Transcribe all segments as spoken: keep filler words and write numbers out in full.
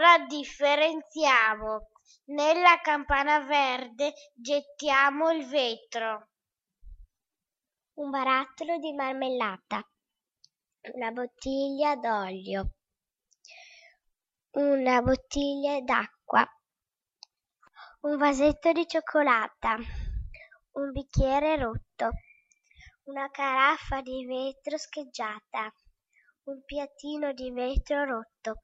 Ora differenziamo. Nella campana verde gettiamo il vetro. Un barattolo di marmellata, una bottiglia d'olio, una bottiglia d'acqua, un vasetto di cioccolata, un bicchiere rotto, una caraffa di vetro scheggiata, un piattino di vetro rotto.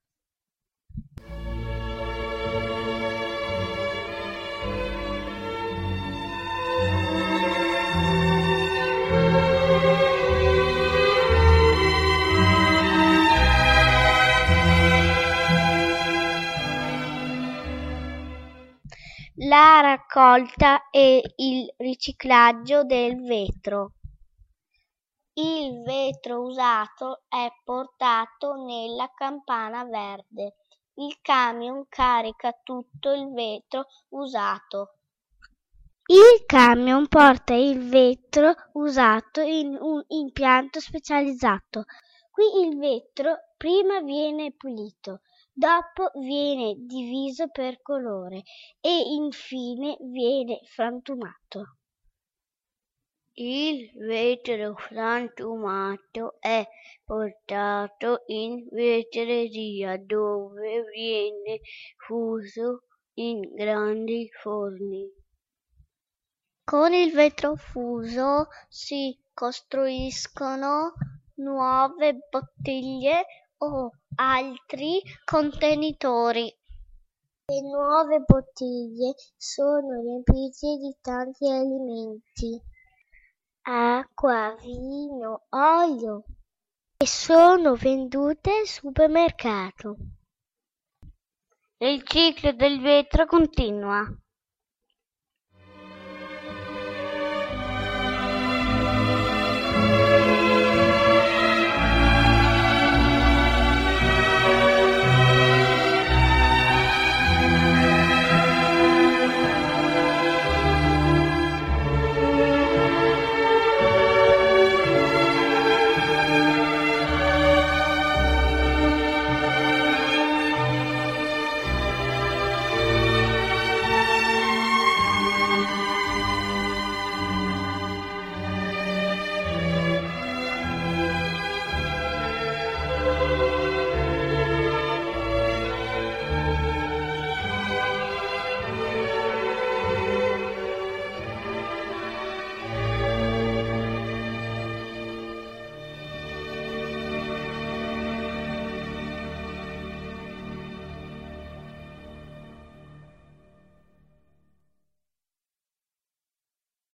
La raccolta e il riciclaggio del vetro. Il vetro usato è portato nella campana verde. Il camion carica tutto il vetro usato. Il camion porta il vetro usato in un impianto specializzato. Qui il vetro prima viene pulito, dopo viene diviso per colore e infine viene frantumato. Il vetro frantumato è portato in vetreria dove viene fuso in grandi forni. Con il vetro fuso si costruiscono nuove bottiglie o altri contenitori. Le nuove bottiglie sono riempite di tanti alimenti, acqua, vino, olio, e sono vendute al supermercato. Il ciclo del vetro continua.